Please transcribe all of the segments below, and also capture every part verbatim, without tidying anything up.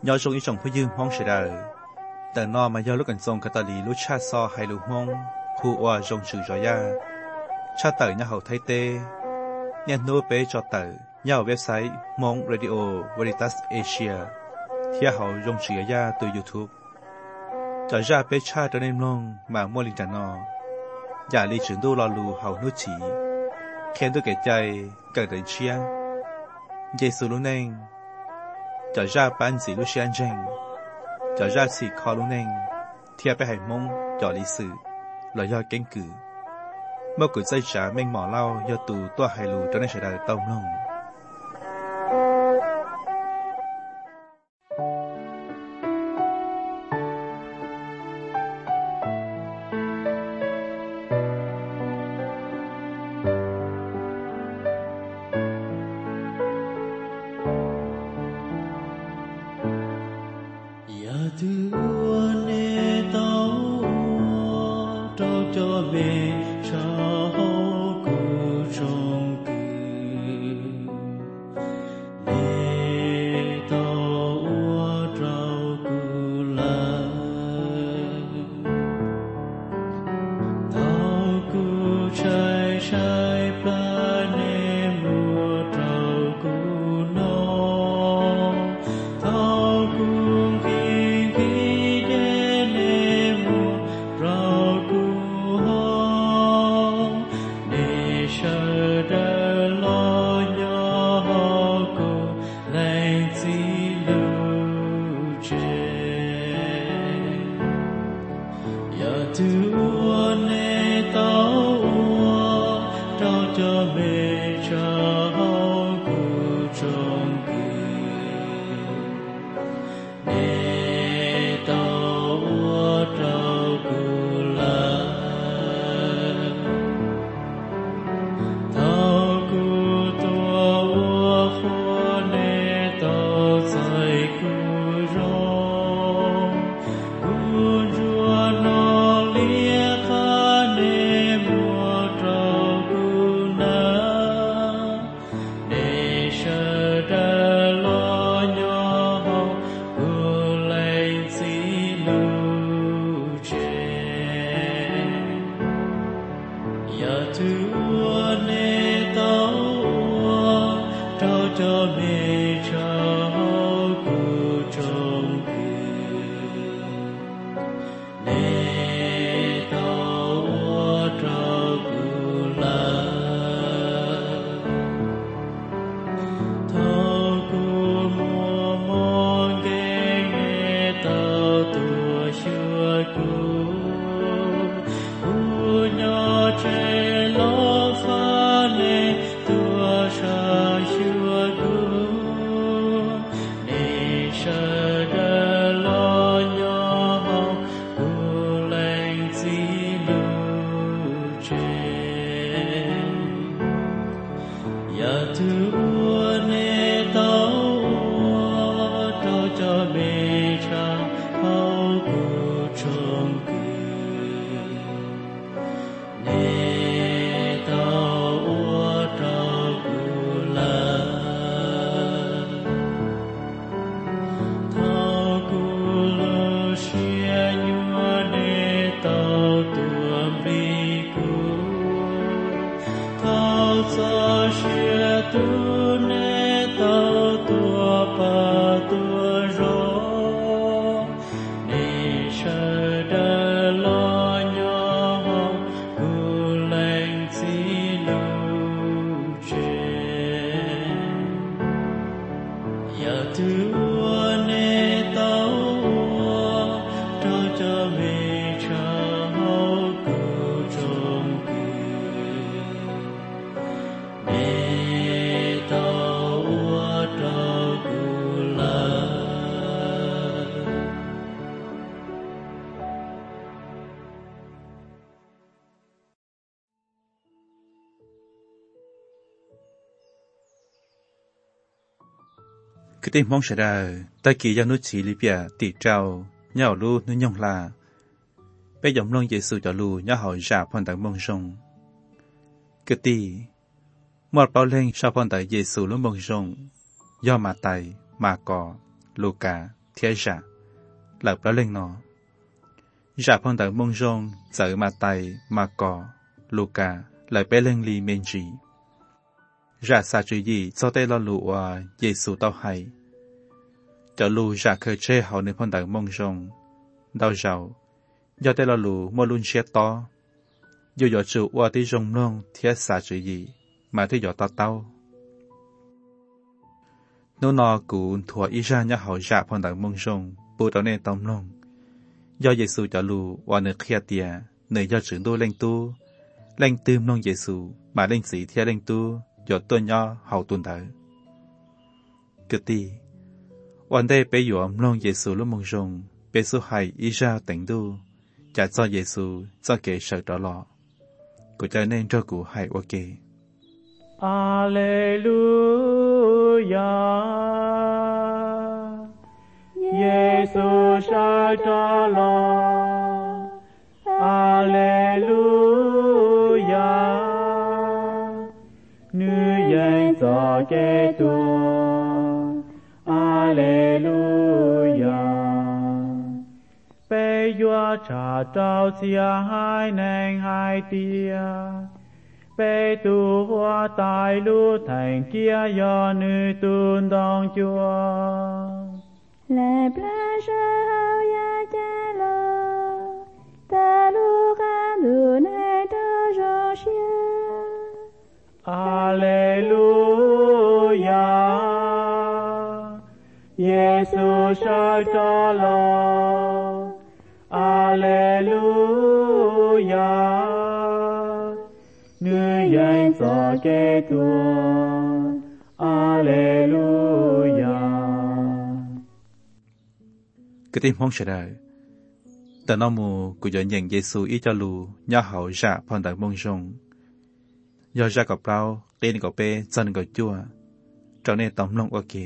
nhớ trong ý trongผู้ยืมห้องเสดาแต่นอมาย่อลูกกันทรงกตาลีลูกชาซอให้ลูกห้องคู่ว่าจงสื่อจอยาชาเตอร์เนี่ยเขาไทยเตเนี่ยโน้เปจอเตอร์เนี่ยเว็บไซต์มองเรดิโอวอริตัสเอเชียที่เขาจงสื่อยาตัวยูทูบจอยาเปชาตัวเนมลงมาโมลินจานออย่าลีถึงดูรอลูเขานุชีเข็นตัวเกใจเกิดเชียงเยซูลุเนงจอยาปันสีลุเชียนเจงจอยาสีคอลุเนงเทียไปให้มงจอลิสือลอยยอเก่งกือเมื่อกุใจจ๋าเม่งหมอเล่ายอตูตัวไฮลูจนได้ใช้ได้ต้มลงคือที่มองเสดาตะกี้ยานุชีลิเปียติเจ้าเหย่าลูนุยองลาไปยอมลงเยซูจอลูย่าหอยชาพอนตังมงชงคือที่มอดเปาเล่งชาพอนตังเยซูลุ่มมงชงย่อมาไตมากอลูกา thế giả lập đó lên nó giả phong tờ mông rong giờ mà tay mà cỏ Luca lại bé lên li men chỉ giả sa chữ gì cho tay lo lụ à Giêsu tao hay cho lù giả khơi che hậu nên phong tờ mông rong đau giàu do tay lo lụ mua luôn xe to dù giờ chịu qua tí rong nông thiết sa chữ gì mà thấy giờ tao tao nó nọ cũng thua ý ra nhà họ giả phong tờ mông rong bù tao nên tông nông do Giêsu cho lù qua nơi kia tia nơi do trưởng đô lên tu lên tươm nông Giêsu mà lên sĩ theo lên tu do tôi nhỏ hậu tuần thở cứ tiวันđây bé yểm nông Giêsu lúc mong rong bé số hai ý ra tỉnh tu trả cho Giêsu cho kẻ sợ đó lọ của cho nên cho cụ hai ok Alleluia Giêsu sợ đó lọ Alleluia nữ danh cho kẻ tu Alleluia bây giờ trả trao chia hai nền hai tia bây tu hoa tài lưu thành kia do nữ tuôn đông chúa Les plages hao ya chelo, ta lu can du ne do joshia. Alleluia, Giêsu sai cho lo. Alleluia, nữ danh cho kẻ thua. Alleluia. cái tim phong sẽ đời tờ nó mù của giờ nhận Giêsu ý cho lù nhà hậu giả phong tờ mông rong do ra cọp rau tên cọp bê chân cọp chua cho nên tóm lông ok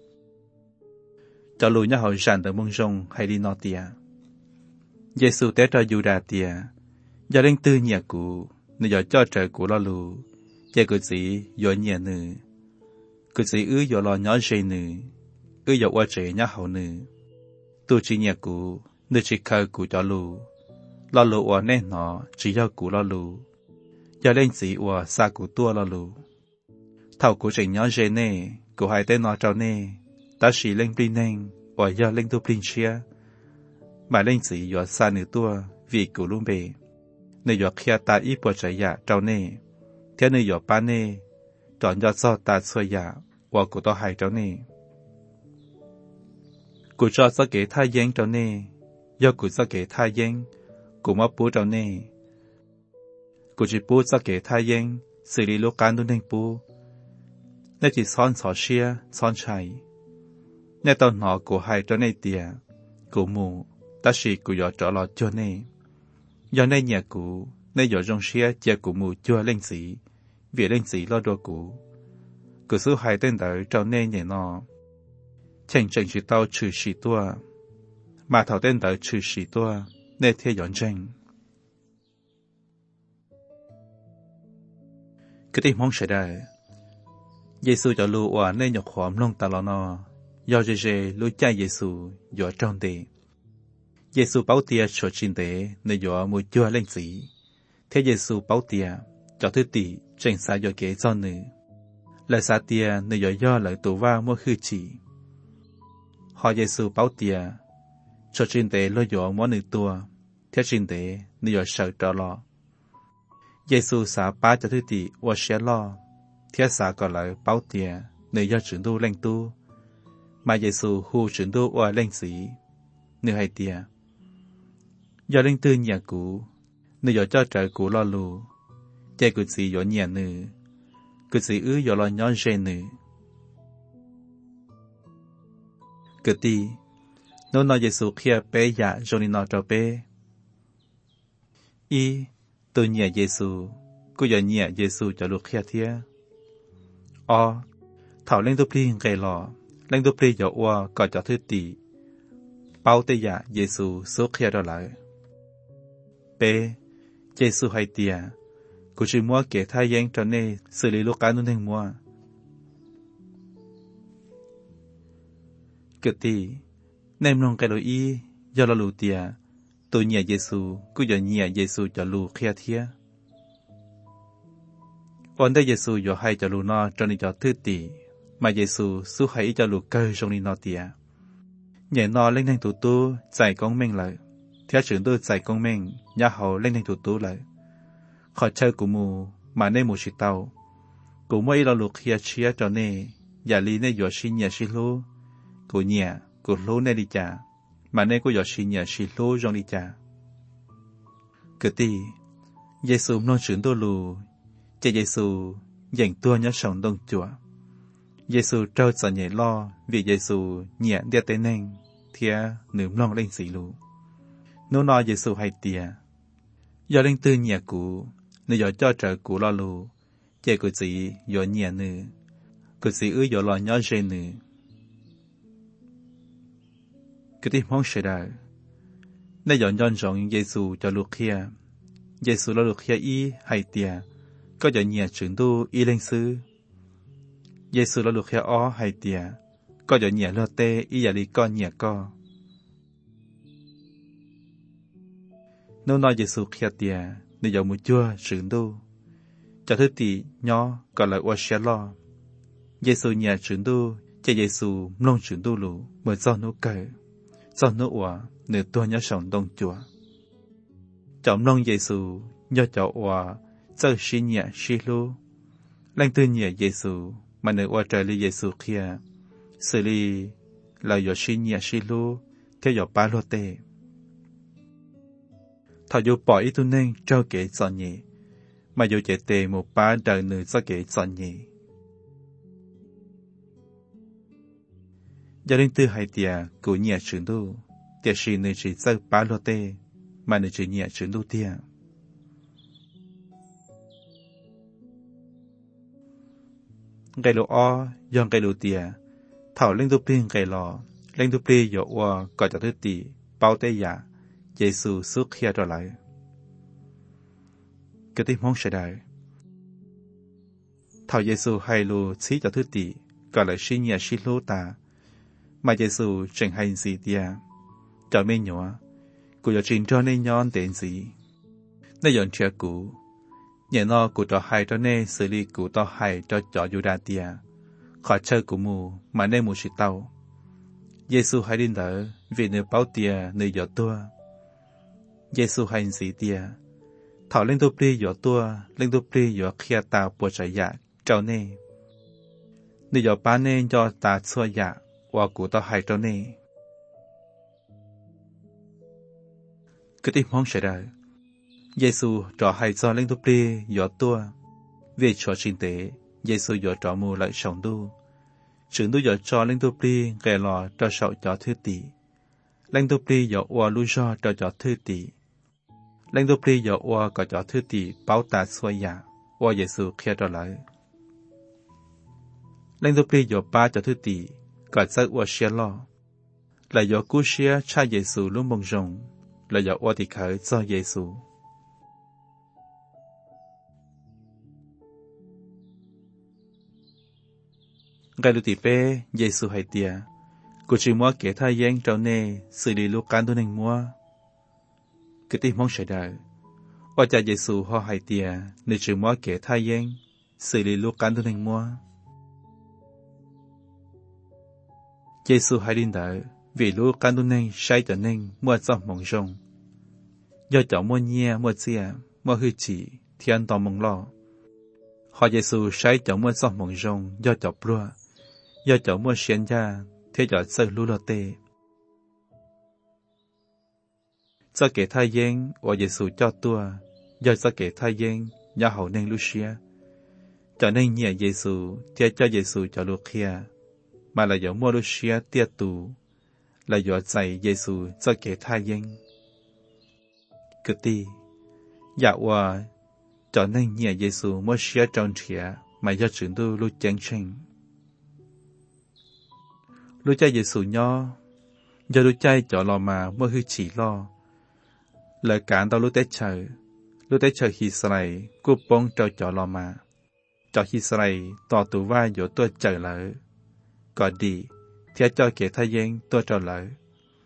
cho lù nhà hậu giả tờ mông rong hay đi nọ tia Giêsu té cho Juda tia do lên tư nhà cụ nên giờ cho trời cụ lo lù giờ cụ gì do nhà nữ cụ gì ư do lo nhỏ dây nữ ư do qua trẻ nhà hậu nữ tu chỉ nhà cụ nơi chỉ khơi cụ cho lù lo lù ở nên nó chỉ do cụ lo lù giờ lên gì ở xa cụ tua lo lù thầu cụ chỉ nhỏ dễ nè cụ hai tên nó cho nè ta chỉ lên pin nên ở giờ lên tu pin chia mà lên gì ở xa nửa tua vì cụ luôn bề nơi giờ kia ta ít bỏ chạy ya cho nè thế nơi giờ ba nè chọn giờ sau ta xôi ya và cụ to hai cho nè cụ cho sa kể thay giang cho nè, do cụ sa kể thay giang, cụ mất bố cho nè, cụ chỉ bố sa kể thay giang, xử lý lúc cán đúng nên bố, nên chỉ son sỏ xia, son chạy, nên tao nọ cụ hai cho nè tiề, cụ mù, ta chỉ cụ giờ trở lọt cho nè, do nên nhà cụ, nên giờ trong xia chia cụ mù chưa lên sĩ, vì lên sĩ lo đồ cụ, cụ số hai tên đỡ cho nè nhẹ nọ. Chẳng chẳng chỉ tao trừ sĩ tua, mà thảo tên tao trừ sĩ tua, nên theo dõi tranh. Cái tình mong sẽ đây, Giêsu cho lưu hòa nên nhọc khóm lông ta lo nó, do dê dê lưu cha Giêsu dõi trong đề. Giêsu báo tia cho chín tế nên dõi mùi chua lên sĩ. Thế Giêsu báo tia, cho thứ tỷ tranh xa dõi kế cho nữ. Lại xa tia nên dõi do lại tù va mua khư chỉ. Họ Giêsu báo tia, cho trên tế lo dõi món nữ tua, theo trên tế nữ dõi sợ trở lo. Giêsu xả bá cho thứ tỷ và sẽ lo, theo xả còn lại báo tia, nữ do trưởng tu lên tu, mà Giêsu hù trưởng tu và lên sĩ, nữ hay tia. Do lên tư nhà cũ, nữ dõi cho trời cũ lo lù, chạy cụ sĩ dõi nhà nữ, cụ sĩ ư dõi lo nhỏ dê nữ. Cứ ti, nó nói Giêsu kia bé dạ rồi đi nói cho bé. Y, tôi nhẹ Giêsu, cô giờ nhẹ Giêsu cho lúc kia thia. O, thảo lên tôi phi gây lò, lên tôi phi cho oa gọi cho thứ tỷ. Bao tê dạ Giêsu số kia đó lại. Bé, Giêsu hay tia, cô chỉ mua kể thay giang cho nên xử lý lúc cá nó nên mua. Cứ ti, nem nong cái lối y do là lù tia tôi nhẹ Giêsu cứ giờ nhẹ Giêsu cho lù khía thía còn đây Giêsu giờ hay cho lù no cho nên cho thứ tỷ mà Giêsu su hay cho lù cơ trong đi no tia nhẹ no lên thành thủ tu giải công minh lại theo trưởng tôi giải công minh nhà hậu lên thành thủ tu lại khỏi chơi của mù mà nên một chỉ tàu của mỗi là lù khía chia cho nênอย่าลีเนี่ยอยู่ชิเนี่ยชิลูกูเนี่ยกูรู้เนี่ยดิจ่ามาเนี่ยกูอยู่ชิเนี่ยชิลูจงดิจ่าคือตีเยซูนอนฉืนตัวลูเจเยซูอย่างตัวเนี่ยส่งตรงจั่วเยซูเจ้าจะเนี่ยล่อวิเยซูเนี่ยเดียเตนึงเทียหนึ่งลองเล่นสีลูนู้นอเยซูให้เตียอย่าเล่นตื่นเนี่ยกูเนี่ยอย่าเจ้าเจอกูล่อลูเจกูจีอยู่เนี่ยนึcứ sĩ ư dỗ lò nhỏ dê nữ cứ tí mong sẽ đợi nên dọn dọn dọn Giê-xu cho lục khía Giê-xu lo lục khía y hay tìa có dọn nhẹ trưởng tu y lên sư Giê-xu lo lục khía ó hay tìa có dọn nhẹ lo tê y giả lý con nhẹ co nếu nói Giê-xu khía tìa nên dọn một chua trưởng tu cho thứ tỷ nhỏ còn lại qua xe lo Giê-xu nhà trưởng tu, cha Giê-xu mong trưởng tu lũ, mới do nó cởi, do nó ủa, nửa tua nhớ sống đông chùa. Cháu mong Giê-xu, nhớ cháu ủa, giờ xí nhà xí lũ. Lành tư nhà Giê-xu, mà nửa ủa trời lý Giê-xu kia, xử lý là dọ xí nhà xí lũ, theo dọ bá lô tê. Thảo dụ bỏ ý tu nên trao kể cho nhị, mà dụ chế tê một bá đời nửa cho kể cho nhị. Gia đình tư hai tia của nhà trưởng tu, tia sĩ nơi chỉ sơ bá lô tê, mà nơi chỉ nhà trưởng tu tia. Gây lô o, dòng gây lô tia, thảo lên tu pin gây lò, lên tu pin dọ ua gọi cho thứ tỷ, bao tê giả, Giê-xu xuất khía trở lại. Cái tiếng mong sẽ đại. Thảo Giê-xu hay lô xí cho thứ tỷ, gọi lại xí nhà xí lô ta, mà Giê-xu chẳng hay gì tia, cho mê nhỏ, cụ cho trình cho nên nhon đến gì, nên dọn chia cụ, nhẹ nó cụ cho hay cho nên xử lý cụ to hay cho cho Juda tia, khỏi chơi cụ mù mà nên mù sĩ tàu. Giê-xu hay đến đỡ vì nơi báo tia nơi giọt tua. Giê-xu hay gì tia, thảo lên tu pri giọt tua, lên tu pri giọt khía tàu bùa trái dạ, cho nên, nơi giọt bán nên cho ta xua dạ. Và cụ tao hay cho nè. Cái tình huống xảy ra, Giê-xu trò hay cho lên tu pri gió tua, về trò chính tế, Giê-xu gió trò mù lại sống tu, trưởng tu gió cho lên tu pri ghe lò cho sậu cho thư tỷ, lên tu pri gió ua lưu do cho cho thư tỷ, lên tu pri gió ua có cho thư tỷ báo ta xuôi giả, ua Giê-xu khía trở lại, lên tu pri gió ba cho thư tỷ cả giấc ua xia lo, là do cú xia cha Giê-xu luôn mong rong, là do ua thì khởi cho Giê-xu. Ngay lúc tí bê, Giê-xu hay tia, cô chỉ mua kể thay giang trao nê, xử lý lúc cán tôi nên mua. Cái tí mong xảy đời, ua cha Giê-xu ho hay tia, nên chỉ mua kể thay giang, xử lý lúc cán tôi nên mua. Giê-xu hay đến đợi, vì lúc căn tu nên sai cho nên mua cho mong rong. Do cháu mua nhẹ, mua chia, mua hư chỉ, thiên tỏ mong lo. Họ Giê-xu sai cháu mua cho mong rong, do cháu plua, do cháu mua xuyên ra, thế cháu sơ lưu lô tê. Do kể thay giang, và Giê-xu cho tua, do do kể thay giang, do hậu nên lưu xia. Cho nên nhẹ Giê-xu, thế cho Giê-xu cho lưu khía. Mà là do mua lúc xưa tiết tù, là do dạy Giê-xu cho kể thay dân. Cứ tì, dạ hòa, cho nên nhẹ Giê-xu mua xưa trong trịa mà do trưởng tu lúc chán tranh. Lúc cha Giê-xu nhỏ, do lúc cha cho lò mà mua hư chỉ lo. Lời cản tao lúc tế trời, lúc tế trời khi sài, cô bông cho cho lò mà. Cho khi sài, tỏ tù vai dỗ tôi trời lỡ. Có đi, thì cho kể thay dân tôi trở lại.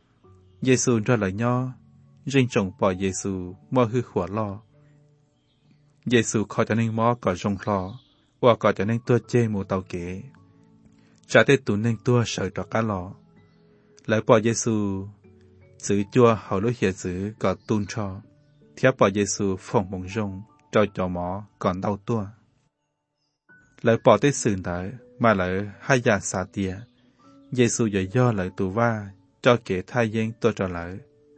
Giêsu ra lời nho riêng trồng bỏ Giêsu mua hư khỏa lo Giêsu khỏi cho nên mó có rong lo và có cho nên tua chê mù tàu kế trả tê tụ nên tua sợ trọ cá lò lại bỏ Giêsu giữ chua hầu lúc hiện giữ có tuôn cho thiếp bỏ Giêsu phòng bóng rong cho cho mó còn đau tua lại bỏ tới sự đợi mà lại hai già xả tìa Giêsu dạy do lại tù va cho kẻ thai dân tôi trở lại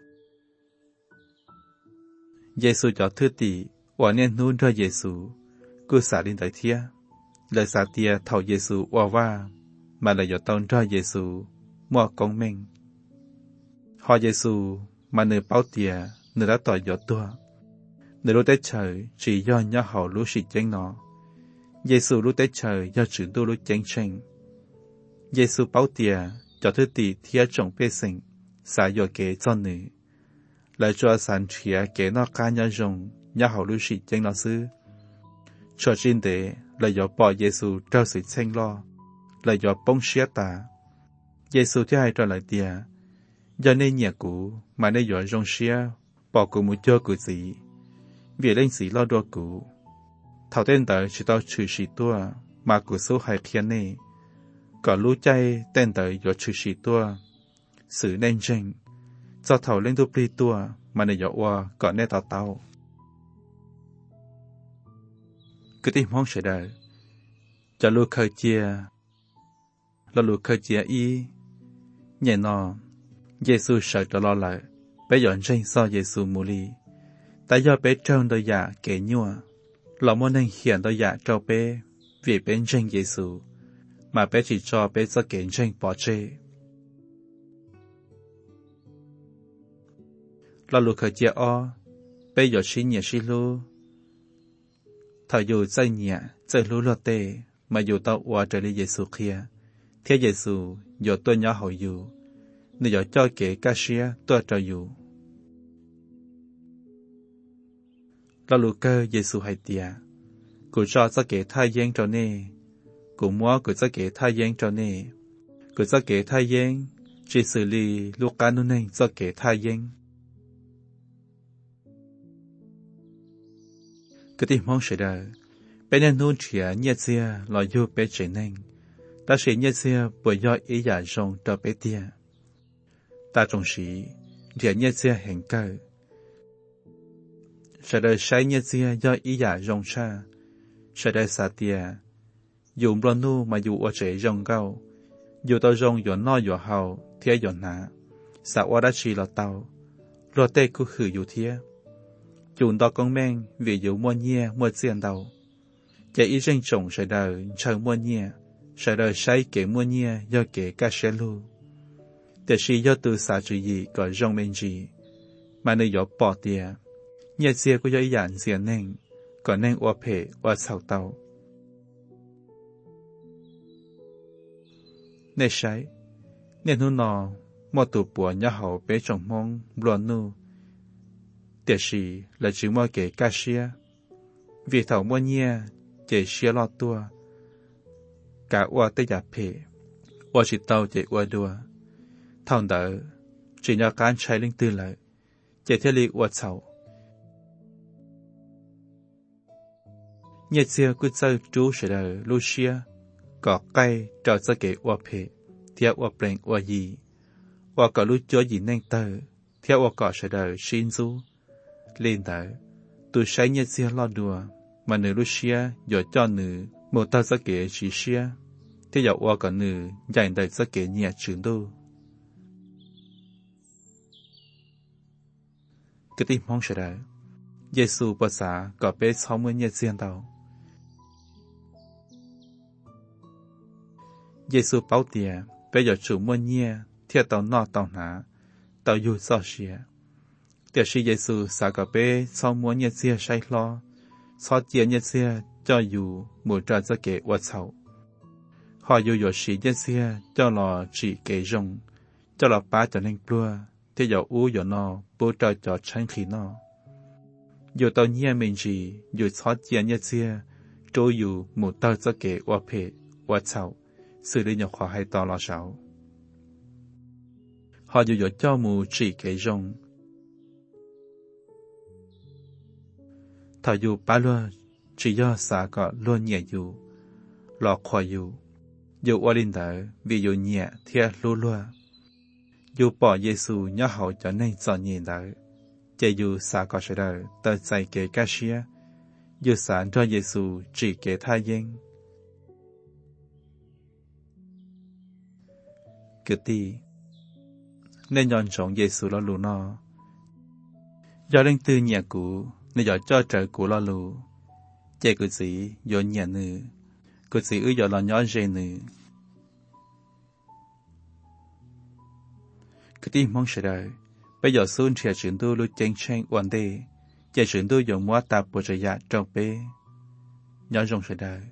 Giêsu cho thứ tỷ và nên nuôn ra Giêsu cứ xả đến tại thia lời xả tìa thầu Giêsu và va mà lại dọ tông ra Giêsu mua công mình họ Giêsu mà nơi báo tìa nơi đã tỏ dọ tua nơi lúc tới trời chỉ do nhớ hậu lúc xịt chén nó Giêsu lúc tới trời do chữ đô lúc chén chênh Giêsu báo tìa cho thứ tỷ thia trọng bê sinh xả dọ kế cho nữ lại cho sản thịa kế nó ca nhớ rồng nhớ hậu lúc xịt chén nó sư cho trên để lại dọ bỏ Giêsu trao sự chênh lo lại dọ bông xía ta Giêsu thứ hai cho lại tìa do nên nhà cũ mà nên dọ rong xía bỏ cụ một cho cụ gì vì lên sĩ lo đua cụ thảo tên tới chỉ tao trừ sĩ tua mà cụ số hai khiến này có lũ chay tên tới dọ trừ sĩ tua sự nên tranh do thảo lên đu pli tua mà nên dọ qua có nên tao tao cứ tìm mong sẽ đời cho lũ khơi chia là lũ khơi chia y nhẹ nọ Giêsu sợ cho lo lại bé dọn tranh so Giêsu mù li tại do bé trơn đôi dạ kể nhua lòng muốn nên hiện đôi dạ cho bé vì bé tranh Giêsu mà bé chỉ cho bé cho kể tranh bỏ chê là lũ khởi chia o bé dọn xí nhẹ xí lũ thời dù dây nhẹ dây lũ lọt tê mà dù tao qua trở đi Giêsu kia thế Giêsu dù tôi nhỏ hậu dù nếu giờ cho kể ca sĩ tôi cho dù là lũ cơ Giêsu hay tìa cụ cho cho kể thai gian cho nè cụ mua cụ cho kể thai gian cho nè cụ cho kể thai gian chỉ xử lý lúc cá nô nên cho kể thai gian cứ tìm mong sẽ đời bé nên nuôn trẻ nhẹ xia lo vô bé trẻ nên ta sẽ nhẹ xia bởi do ý giả rong cho bé tia ta trong sĩ trẻ nhẹ xia hẹn cơ sẽ đời sai nhẹ xia do ý giả rong xa sẽ đời xa tia dùng lo nu mà dù ở trẻ rong cao dù tao rong dù no dù hào thia dù nạ xa ở đã chỉ là tao lo tê cứ khử dù thia dùng tao con men vì dù mua nhẹ mua tiền đầu chạy ý ranh trồng sẽ đời chờ mua nhẹ sẽ đời sai kể mua nhẹ do kể ca xe lưu để sĩ do từ xa chữ gì có rong bên gì mà nơi gió bỏ tìa nhẹ xìa của do ý dạn xìa nên có nên ua phê ua sào tàu nên sai nên hú nọ mô tù bùa nhá hậu bế trọng mong luận nu để sĩ là chữ mô kể ca xìa vì thảo mua nhẹ chế xìa lo tua cả ua tế giả phê ua chỉ tàu chế ua đua thằng đỡ chỉ nhờ cán trái linh tư lợi chế thiết lý ua sầu nhiệt xưa cứ chơi chú sẽ đời Lucia có cây trở ra kể ua phê theo ua bền ua gì ua có lúc chúa gì nên tờ theo ua có sẽ đời xin du lên tờ tôi say nhiệt xưa lo đùa mà nữ Lucia dội cho nữ một tờ ra kể chỉ xia thế dạo ua có nữ dành đời ra kể nhẹ trường đô cái tim mong sẽ đời Giêsu bà xã có bé sáu mươi nhiệt riêng tàu Giêsu bảo tìa bé giờ chủ mua nhẹ theo tàu nọ tàu nã tàu dù so xìa tiểu sĩ Giêsu xã có bé sáu mươi nhiệt riêng say lo so tiền nhiệt riêng cho dù một trà ra kể qua sầu họ dù dù sĩ nhiệt riêng cho lò chỉ kể rồng cho lò bá cho nên plua thế giờ u giờ nọ bố trò cho tránh khí nọ dù tao nhẹ mình gì dù xót tiền nhẹ xia trôi dù một tao cho kể qua phê qua sầu xử lý nhập khó hay to lo sáu họ dù dỗ cho mù chỉ kế rong. Thọ dù ba luôn chỉ do xã có luôn nhẹ dù, lọ khoa dù, dù qua linh đỡ vì dù nhẹ thiệt lưu luôn. Dù bỏ Giê-xu nhớ hậu cho nên cho nhẹ đỡ, chỉ dù xã có sẽ đỡ tờ dạy kế cá xía, dù xã cho Giê-xu chỉ kế tha dân. Cứ tì, nên nhọn trọng Giê-xu lo lù nó. Do linh tư nhẹ cũ, nên do cho trở cũ lo lù. Chê cứ gì, do nhẹ nữ, cứ gì ư do lo nhỏ dê nữ. Cứ tì mong sẽ đời, bây giờ xuân trẻ chuyển tu lưu chênh chênh ổn đề, chê chuyển tu dùng mua tạp bộ trở dạ trong bê. Nhỏ rong sẽ đời.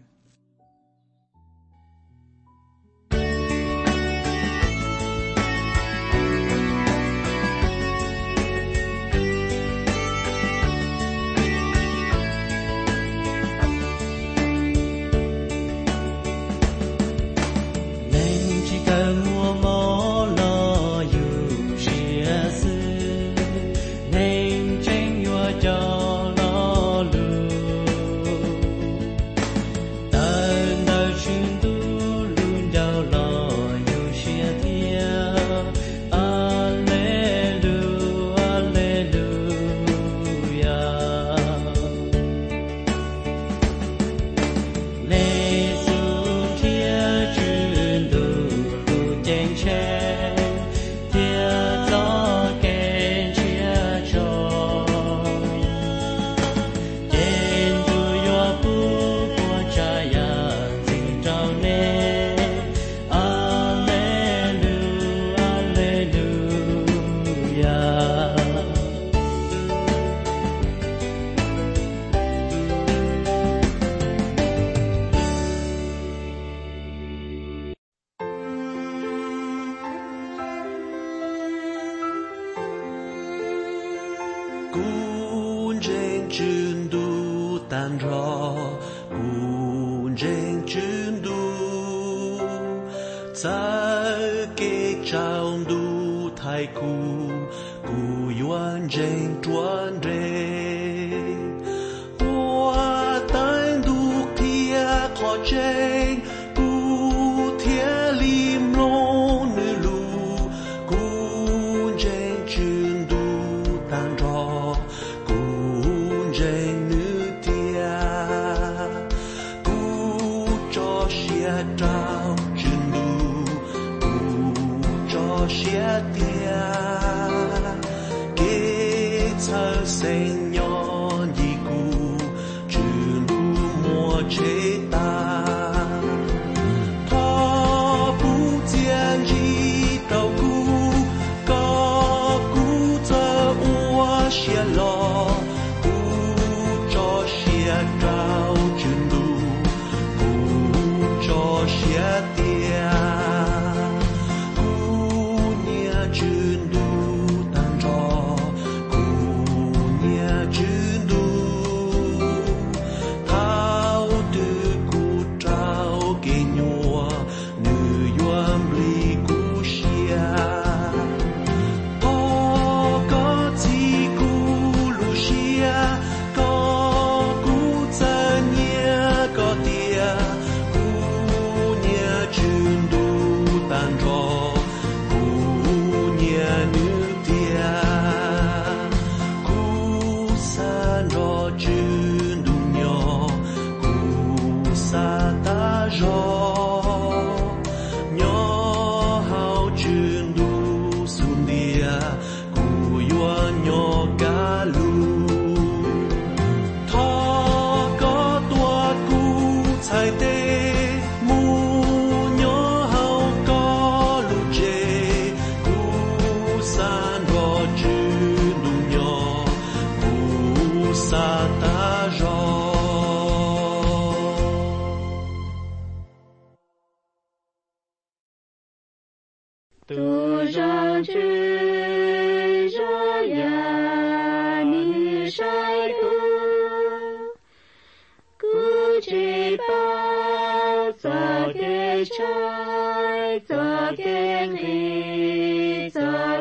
Trái gió kênh đi gió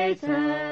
trời